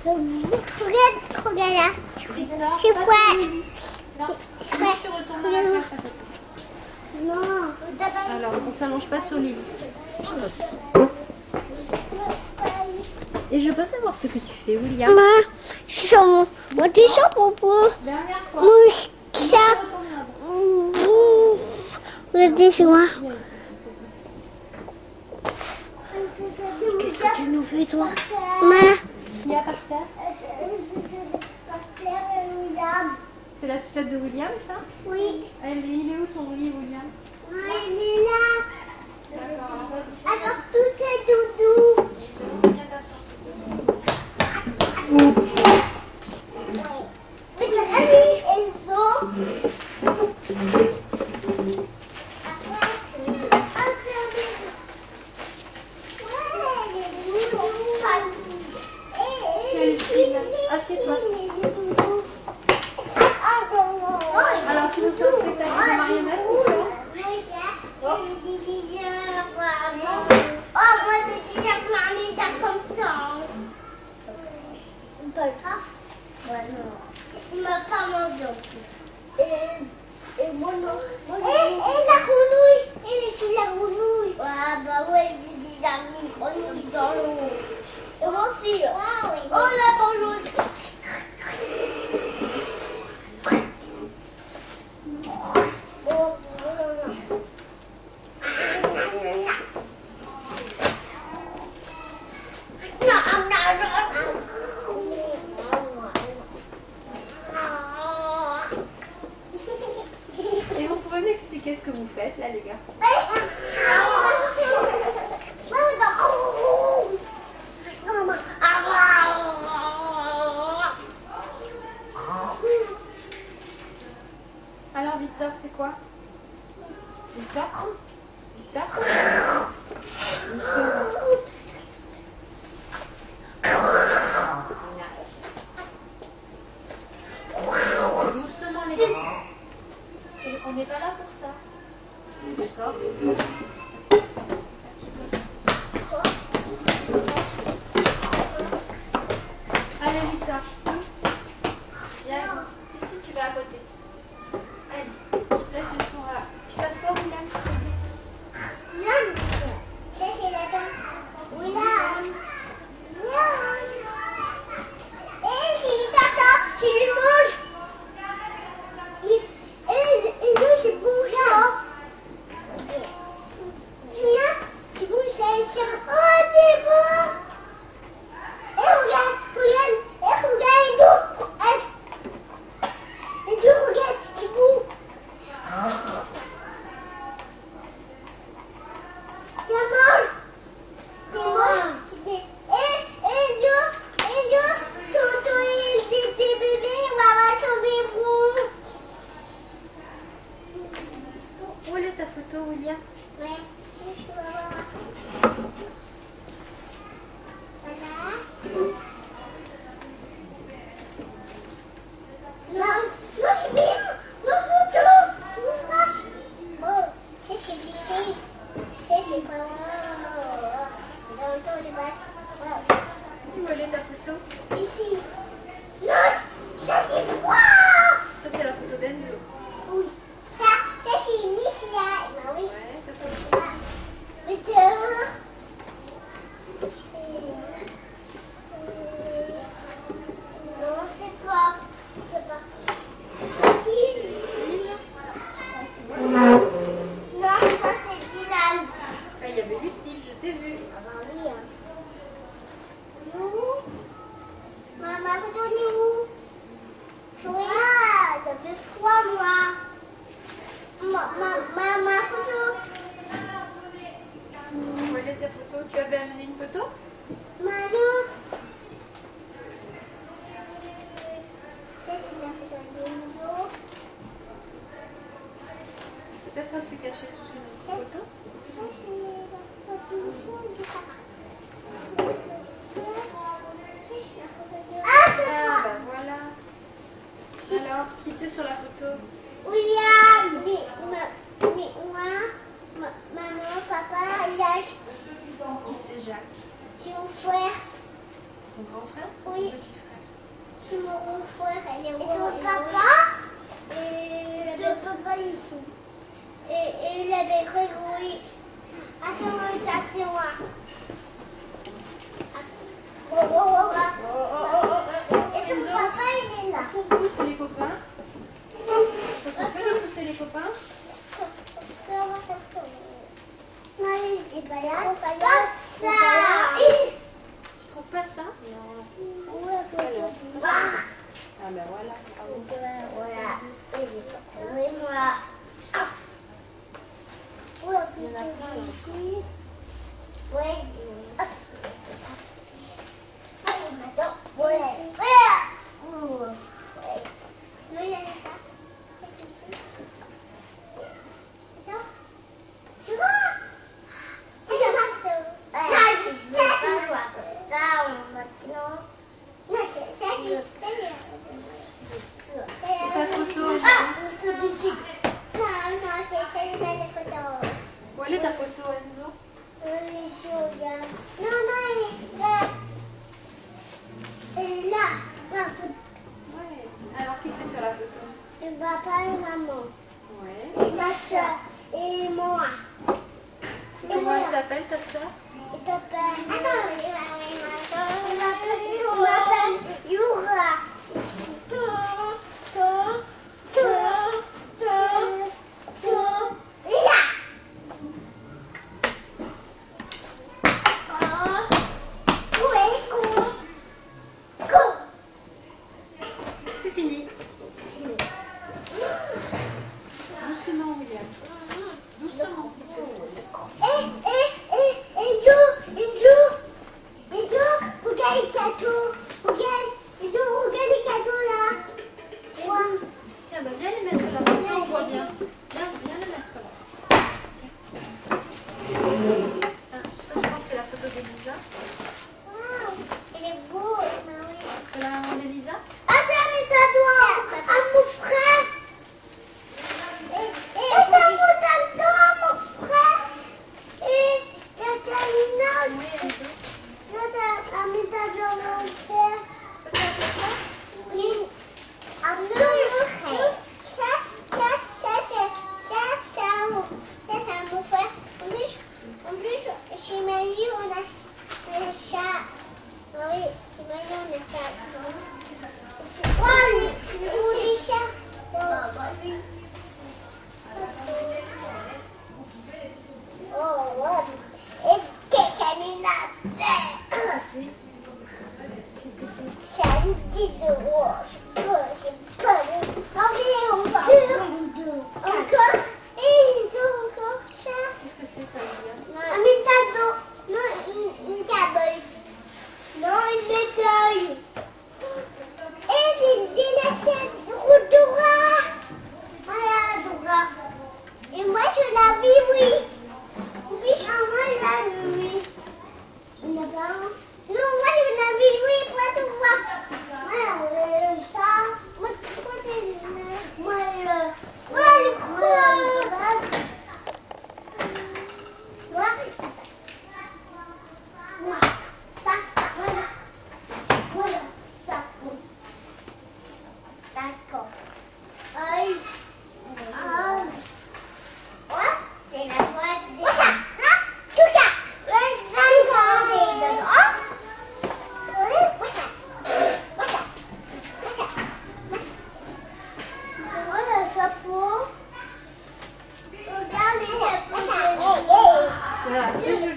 Regarde là. Victor, C'est passe quoi? sur le lit. Non, sinon tu retournes dans la classe à côté. Non. Alors, on s'allonge pas sur le lit. Et je peux savoir ce que tu fais, William? Moi, je suis sur mon t-shirt pour Dernière fois. mon chat. Vous êtes sur moi. Qu'est-ce que tu nous fais, toi? Maman. Il y a par terre. C'est la sucette de William, ça? Oui. Il est où ton lit, William? Il est là. D'accord, alors vas-y. Alors, tout c'est doudou. Viens Assieds-toi. Alors, tu veux faire un spectacle de marionnettes ou quoi? Oh, moi j'ai déjà plein de comme ça. Pas grave. Ouais, non. Il m'a pas mangé. Et moi non. Et la grenouille. Et c'est la grenouille. Ah bah ouais, j'ai dit la grenouille dans l'eau. Et moi aussi. Oh la grenouille. Et vous pouvez m'expliquer ce que vous faites là, les garçons? Alors, Victor, c'est quoi? Victor? Victor? Doucement, les garçons. On n'est pas là pour ça. D'accord? Allez, Victor. Viens, ici, tu vas à côté. Allez, là, c'est le tour là. Tu t'assois, William, s'il te plaît. Où est ta photo, William? Ouais, Où est ta photo? ici. Non, ça c'est moi. Ça, c'est la photo d'Enzo. Oui. Ça c'est Michel. Bah oui. Ouais, ça, c'est Ça. Victor. Non, c'est quoi? Je sais pas. c'est Lucille. Non, ça c'est Dylan. Ah, il y avait Lucille, je t'ai vu. Ah bah oui. Où? Maman, photo elle est où? Oui. Ah, j'avais froid moi. Ma photo. Où est ta photo? Tu avais amené une photo? Manon. C'est la photo de Nino. Peut-être elle s'est cachée sous une autre photo. Ça c'est la photo de papa. Ah, bah voilà. Alors, qui c'est sur la photo? William, moi, maman, papa, Jacques. Qui c'est Jacques? C'est mon frère. Ton grand frère? Oui. Ton petit frère. C'est mon grand frère, elle est rose. Et ton papa? Et le papa ici. Et la belle Grégory. Attends, c'est moi. Et ton papa, il est là. Est-ce qu'on pousse les copains? Est-ce qu'on peut les pousser les copains? Oui, et pas là. Pas ça. Tu trouves pas ça? Non. Ouais, Alors, ça, c'est bon. Ah ben voilà. Bravo. Voilà. Oui, moi. Ouais, Il y en a plein là. ouais. Où elle est ta photo, Enzo? Ici, regarde. Non, elle est là. Elle est là. Ouais. Alors, qui c'est sur la photo? Et papa et maman. Ouais. Et ta soeur. Et moi. Comment elle s'appelle ta soeur? Et ton père. Attends, elle m'appelle Yura. C'est fini. Doucement, William. Doucement, s'il te plaît. Regarde les cadeaux. Regarde les cadeaux là. Tiens, bah viens les mettre là, comme ça on voit bien. Viens les mettre là. Ah, ça, je pense que c'est la photo d'Elisa. Wow, elle est beau, oui. C'est la maman d'Elisa? Ah, c'est un métadon à mon frère. Et c'est un métadon à mon frère. Et Catalina. Oui, Enzo. Là, c'est un métadon à mon frère. Ça, c'est à ton frère? Oui. À mon frère. Ça, c'est à mon frère. En plus, chez Mali, on a le chat. Ah oui, chez Mali, on a le chat. Oh, les chats. Oui. Oh, ouais. Et Catalina. Qu'est-ce que c'est? C'est un petit de rose. C'est pas le... Encore. Et encore ça. Qu'est-ce que c'est ça, William? Un métadon. Non, une tablette. Non, une médaille. Et des assiettes de Dora. Voilà, Dora. Et moi, je la vis, oui. Oui, moi, je la vis, oui. Il n'y en a pas un. Non, moi, je la vis, oui, moi, tu vois. Moi, ça. Moi, d'accord. Aïe. C'est la boîte des... Tout ça. Voilà le chapeau. Regarde les chapeaux. Voilà,